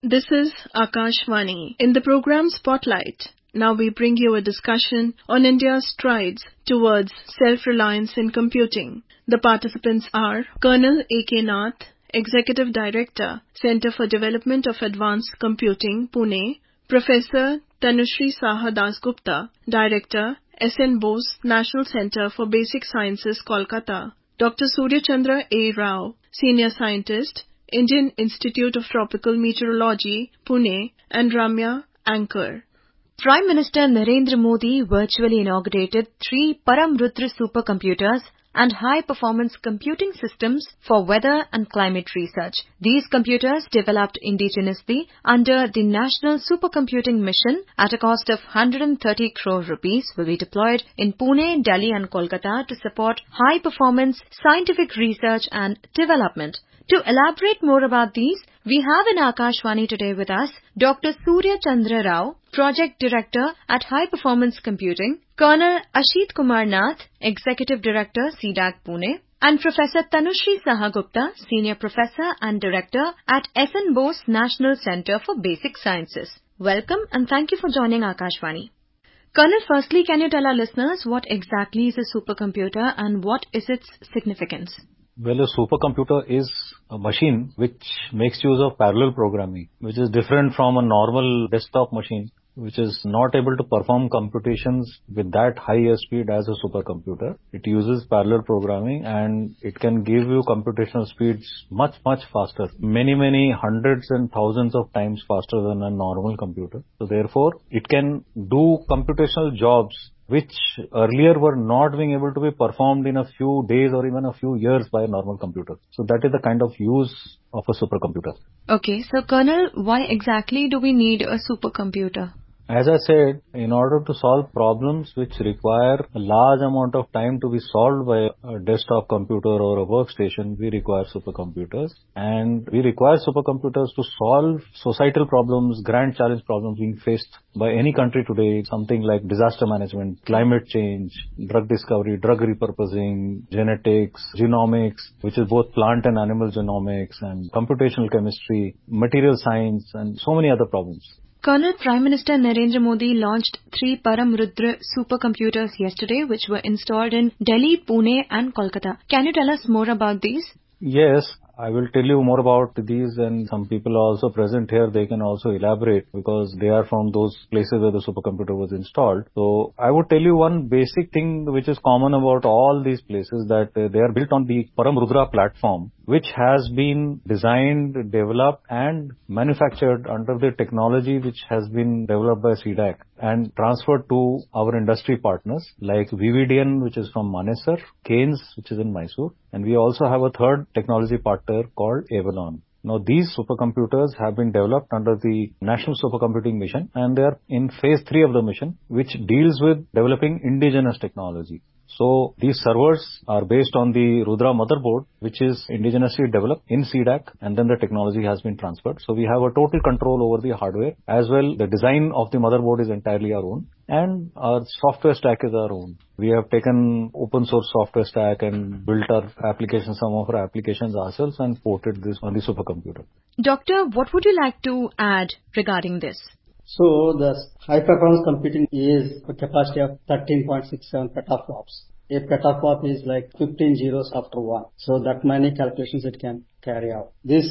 This is Akashvani. In the program Spotlight, now we bring you a discussion on India's strides towards self-reliance in computing. The participants are Colonel A.K. Nath, Executive Director, Centre for Development of Advanced Computing, Pune; Professor Tanushree Saha Dasgupta, Director, S.N. Bose National Centre for Basic Sciences, Kolkata; Dr. Surya Chandra A. Rao, Senior Scientist, Indian Institute of Tropical Meteorology, Pune; and Ramya, Anchor. Prime Minister Narendra Modi virtually inaugurated 3 Param Rudra supercomputers and high-performance computing systems for weather and climate research. These computers, developed indigenously under the National Supercomputing Mission at a cost of 130 crore rupees, will be deployed in Pune, Delhi and Kolkata to support high-performance scientific research and development. To elaborate more about these, we have in Akashvani today with us Dr. Surya Chandra Rao, Project Director at High Performance Computing, Colonel Ashit Kumar Nath, Executive Director, CDAC Pune, and Professor Tanushree Saha Gupta, Senior Professor and Director at S.N. Bose National Centre for Basic Sciences. Welcome and thank you for joining Akashvani. Colonel, firstly, can you tell our listeners what exactly is a supercomputer and what is its significance? Well, a supercomputer is a machine which makes use of parallel programming, which is different from a normal desktop machine, which is not able to perform computations with that high speed as a supercomputer. It uses parallel programming and it can give you computational speeds much faster, many hundreds and thousands of times faster than a normal computer. So therefore, it can do computational jobs which earlier were not being able to be performed in a few days or even a few years by a normal computer. So that is the kind of use of a supercomputer. Okay, so Colonel, why exactly do we need a supercomputer? As I said, in order to solve problems which require a large amount of time to be solved by a desktop computer or a workstation, we require supercomputers. And we require supercomputers to solve societal problems, grand challenge problems being faced by any country today, something like disaster management, climate change, drug discovery, drug repurposing, genetics, genomics, which is both plant and animal genomics, and computational chemistry, material science, and so many other problems. Colonel, Prime Minister Narendra Modi launched 3 Param Rudra supercomputers yesterday, which were installed in Delhi, Pune and Kolkata. Can you tell us more about these? Yes, I will tell you more about these, and some people are also present here. They can also elaborate because they are from those places where the supercomputer was installed. So I would tell you one basic thing which is common about all these places, that they are built on the Param Rudra platform, which has been designed, developed and manufactured under the technology which has been developed by CDAC and transferred to our industry partners like VVDN, which is from Manesar, Keynes, which is in Mysore, and we also have a third technology partner called Avalon. Now, these supercomputers have been developed under the National Supercomputing Mission, and they are in phase 3 of the mission, which deals with developing indigenous technology. So these servers are based on the Rudra motherboard, which is indigenously developed in CDAC, and then the technology has been transferred. So we have a total control over the hardware as well. The design of the motherboard is entirely our own, and our software stack is our own. We have taken open source software stack and built our applications, some of our applications ourselves, and ported this on the supercomputer. Doctor, what would you like to add regarding this? So the high-performance computing is a capacity of 13.67 petaflops. A petaflop is like 15 zeros after 1. So that many calculations it can carry out. This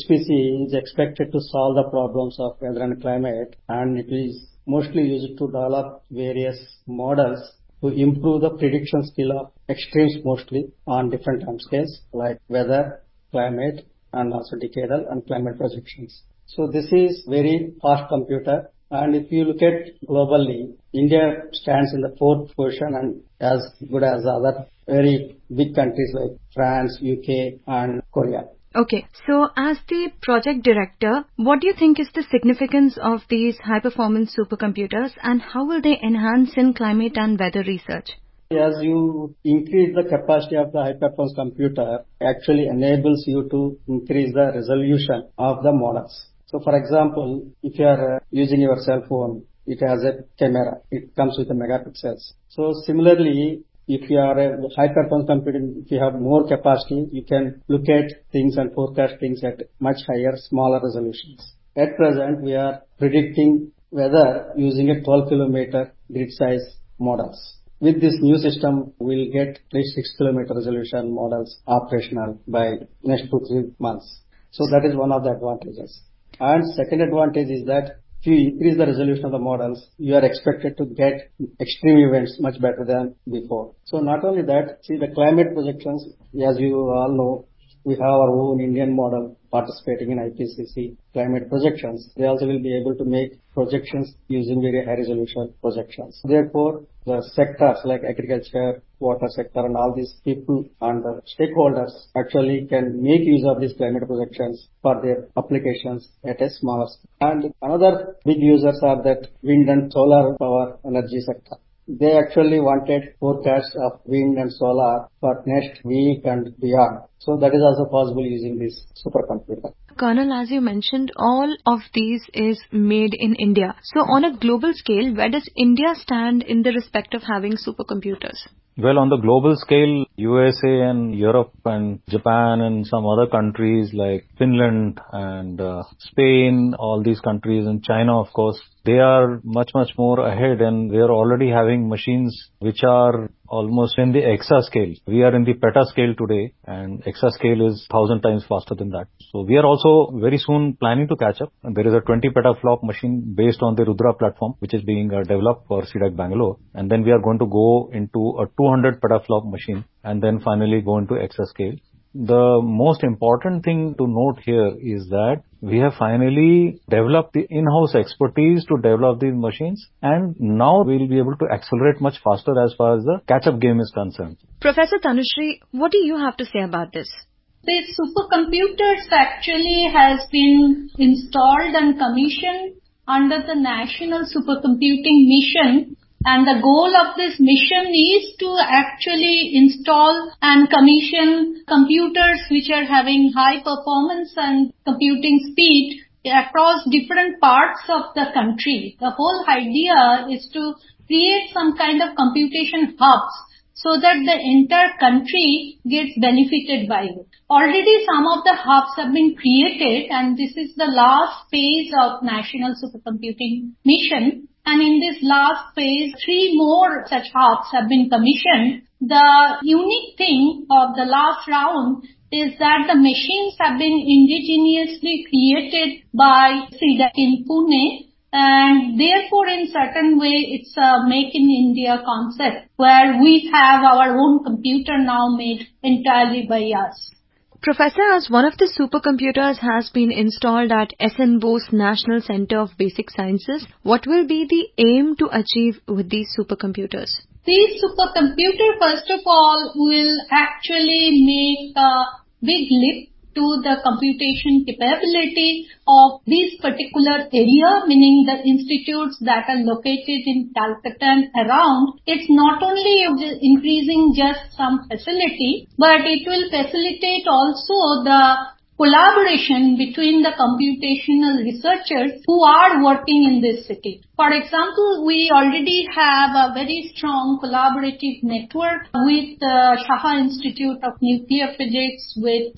HPC is expected to solve the problems of weather and climate, and it is mostly used to develop various models to improve the prediction skill of extremes, mostly on different time scales like weather, climate, and also decadal and climate projections. So this is very fast computer, and if you look at globally, India stands in the 4th position and as good as other very big countries like France, UK and Korea. Okay, so as the project director, what do you think is the significance of these high-performance supercomputers and how will they enhance in climate and weather research? As you increase the capacity of the high-performance computer, actually enables you to increase the resolution of the models. So for example, if you are using your cell phone, it has a camera. It comes with a megapixels. So similarly, if you are a high-performance computing, if you have more capacity, you can look at things and forecast things at much higher, smaller resolutions. At present, we are predicting weather using a 12 kilometer grid size models. With this new system, we'll get at least 6 kilometer resolution models operational by next 2-3 months. So that is one of the advantages. And second advantage is that if you increase the resolution of the models, you are expected to get extreme events much better than before. So not only that, see the climate projections, as you all know, we have our own Indian model participating in IPCC climate projections. They also will be able to make projections using very high resolution projections. Therefore, the sectors like agriculture, water sector and all these people and the stakeholders actually can make use of these climate projections for their applications at a smaller scale. And another big users are that wind and solar power energy sector. They actually wanted forecasts of wind and solar for next week and beyond. So that is also possible using this supercomputer. Colonel, as you mentioned, all of these is made in India. So on a global scale, where does India stand in the respect of having supercomputers? Well, on the global scale, USA and Europe and Japan and some other countries like Finland and Spain, all these countries, and China, of course, they are much more ahead, and they are already having machines which are almost in the exascale. We are in the petascale today, and exascale is 1,000 times faster than that. So we are also very soon planning to catch up. And there is a 20 petaflop machine based on the Rudra platform, which is being developed for CDAC Bangalore. And then we are going to go into a 200 petaflop machine and then finally go into exascale. The most important thing to note here is that we have finally developed the in-house expertise to develop these machines, and now we'll be able to accelerate much faster as far as the catch-up game is concerned. Professor Tanushree, what do you have to say about this? These supercomputers actually has been installed and commissioned under the National Supercomputing Mission. And the goal of this mission is to actually install and commission computers which are having high performance and computing speed across different parts of the country. The whole idea is to create some kind of computation hubs so that the entire country gets benefited by it. Already some of the hubs have been created, and this is the last phase of National Supercomputing Mission. And in this last phase, 3 more such hubs have been commissioned. The unique thing of the last round is that the machines have been indigenously created by CDAC in Pune, and therefore in certain way it's a make in India concept where we have our own computer now made entirely by us. Professor, as one of the supercomputers has been installed at SN Bose National Center of Basic Sciences, what will be the aim to achieve with these supercomputers? These supercomputers, first of all, will actually make a big leap to the computation capability of this particular area, meaning the institutes that are located in Calcutta and around. It's not only increasing just some facility, but it will facilitate also the collaboration between the computational researchers who are working in this city. For example, we already have a very strong collaborative network with the Shah Institute of Nuclear Physics, with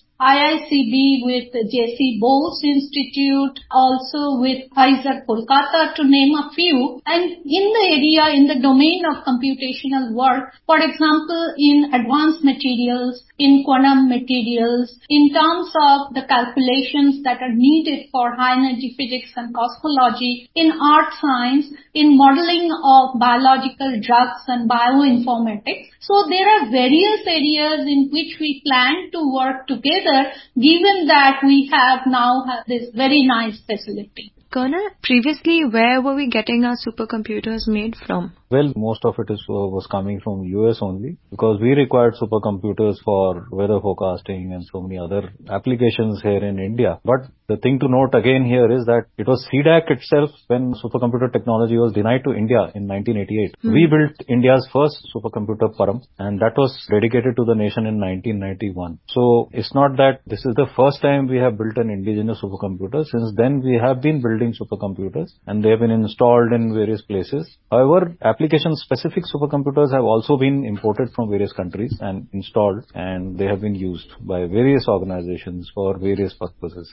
IICB, with J.C. Bose Institute, also with IISER Kolkata, to name a few. And in the area, in the domain of computational work, for example, in advanced materials, in quantum materials, in terms of the calculations that are needed for high energy physics and cosmology, in earth science, in modeling of biological drugs and bioinformatics. So there are various areas in which we plan to work together, given that we have now this very nice facility. Colonel, previously where were we getting our supercomputers made from? Well, most of it was coming from US only, because we required supercomputers for weather forecasting and so many other applications here in India. But the thing to note again here is that it was CDAC itself, when supercomputer technology was denied to India in 1988. We built India's first supercomputer Param, and that was dedicated to the nation in 1991. So it's not that this is the first time we have built an indigenous supercomputer. Since then we have been building supercomputers, and they have been installed in various places. However, application-specific supercomputers have also been imported from various countries and installed, and they have been used by various organizations for various purposes.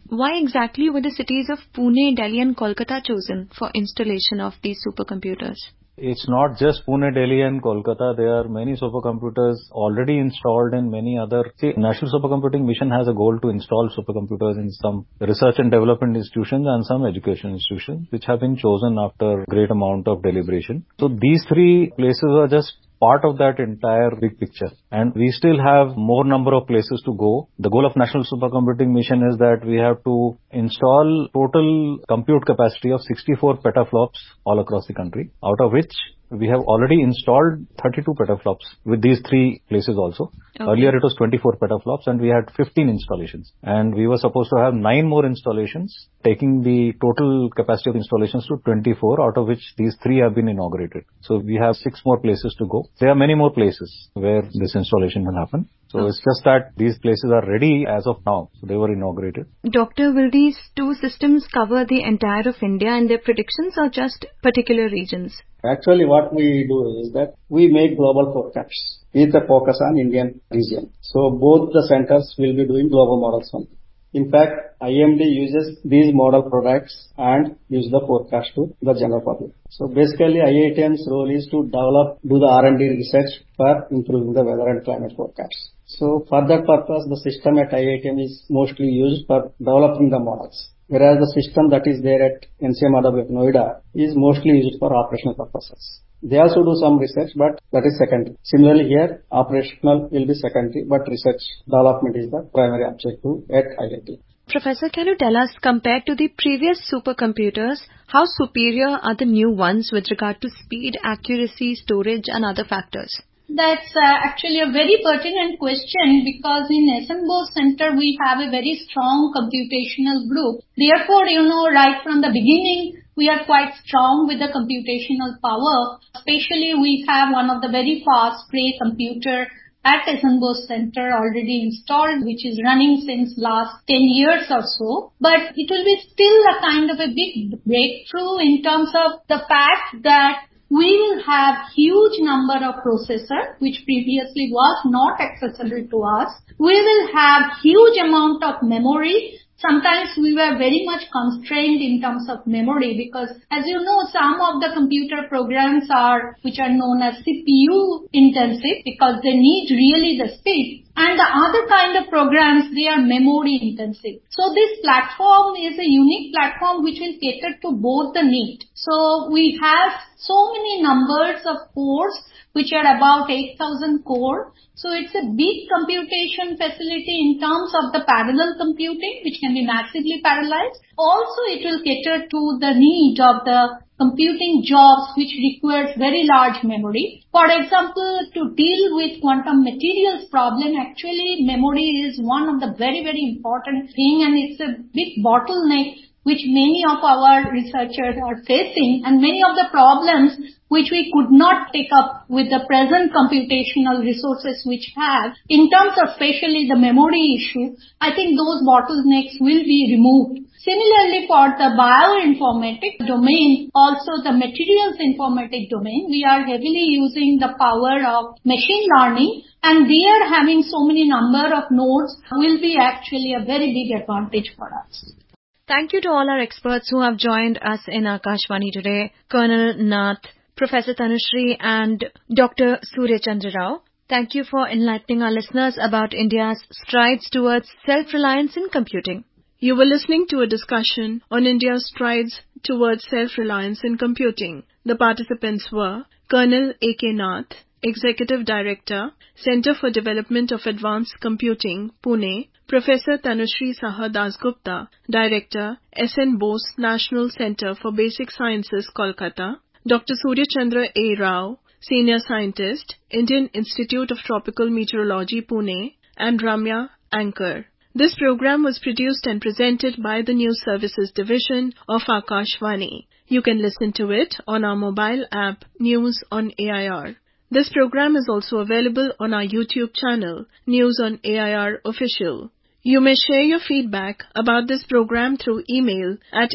Why exactly were the cities of Pune, Delhi and Kolkata chosen for installation of these supercomputers? It's not just Pune, Delhi and Kolkata. There are many supercomputers already installed in many other... See, National Supercomputing Mission has a goal to install supercomputers in some research and development institutions and some education institutions, which have been chosen after great amount of deliberation. So these three places are just part of that entire big picture. And we still have more number of places to go. The goal of National Supercomputing Mission is that we have to install total compute capacity of 64 petaflops all across the country, out of which we have already installed 32 petaflops with these three places also. Okay. Earlier it was 24 petaflops and we had 15 installations. And we were supposed to have 9 more installations, taking the total capacity of installations to 24, out of which these 3 have been inaugurated. So we have 6 more places to go. There are many more places where this installation will happen. So it's just that these places are ready as of now. So they were inaugurated. Doctor, will these 2 systems cover the entire of India and their predictions or just particular regions? Actually, what we do is that we make global forecasts with a focus on Indian region. So both the centers will be doing global models only. In fact, IMD uses these model products and gives the forecast to the general public. So basically, IITM's role is to do the R&D research for improving the weather and climate forecasts. So for that purpose, the system at IITM is mostly used for developing the models, whereas the system that is there at NCMRW Noida is mostly used for operational purposes. They also do some research, but that is secondary. Similarly here, operational will be secondary, but research development is the primary objective at IIT. Professor, can you tell us, compared to the previous supercomputers, how superior are the new ones with regard to speed, accuracy, storage and other factors? That's actually a very pertinent question, because in SN Bose Center we have a very strong computational group. Therefore, right from the beginning, we are quite strong with the computational power. Especially we have one of the very fast Cray computer at SN Bose Center already installed, which is running since last 10 years or so. But it will be still a kind of a big breakthrough in terms of the fact that we will have huge number of processor, which previously was not accessible to us. We will have huge amount of memory. Sometimes we were very much constrained in terms of memory because, as you know, some of the computer programs which are known as CPU intensive because they need really the speed. And the other kind of programs, they are memory intensive. So this platform is a unique platform which will cater to both the need. So we have so many numbers of cores, which are about 8,000 core. So it's a big computation facility in terms of the parallel computing, which can be massively parallelized. Also, it will cater to the need of the computing jobs which requires very large memory. For example, to deal with quantum materials problem, actually memory is one of the very, very important thing, and it's a big bottleneck which many of our researchers are facing, and many of the problems which we could not take up with the present computational resources which have. In terms of especially the memory issue, I think those bottlenecks will be removed. Similarly, for the bioinformatics domain, also the materials informatics domain, we are heavily using the power of machine learning, and they are having so many number of nodes will be actually a very big advantage for us. Thank you to all our experts who have joined us in Akashvani today, Colonel Nath, Professor Tanushree and Dr. Surya Chandra Rao. Thank you for enlightening our listeners about India's strides towards self-reliance in computing. You were listening to a discussion on India's strides towards self-reliance in computing. The participants were Colonel A.K. Nath, Executive Director, Center for Development of Advanced Computing, Pune, Professor Tanushree Saha Dasgupta, Director, SN Bose National Center for Basic Sciences, Kolkata, Dr. Surya Chandra A. Rao, Senior Scientist, Indian Institute of Tropical Meteorology, Pune, and Ramya, Anchor. This program was produced and presented by the News Services Division of Akashvani. You can listen to it on our mobile app, News on AIR. This program is also available on our YouTube channel, News on AIR Official. You may share your feedback about this program through email at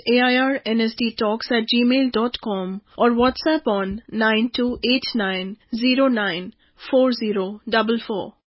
airnsdtalks@gmail.com or WhatsApp on 9289094044.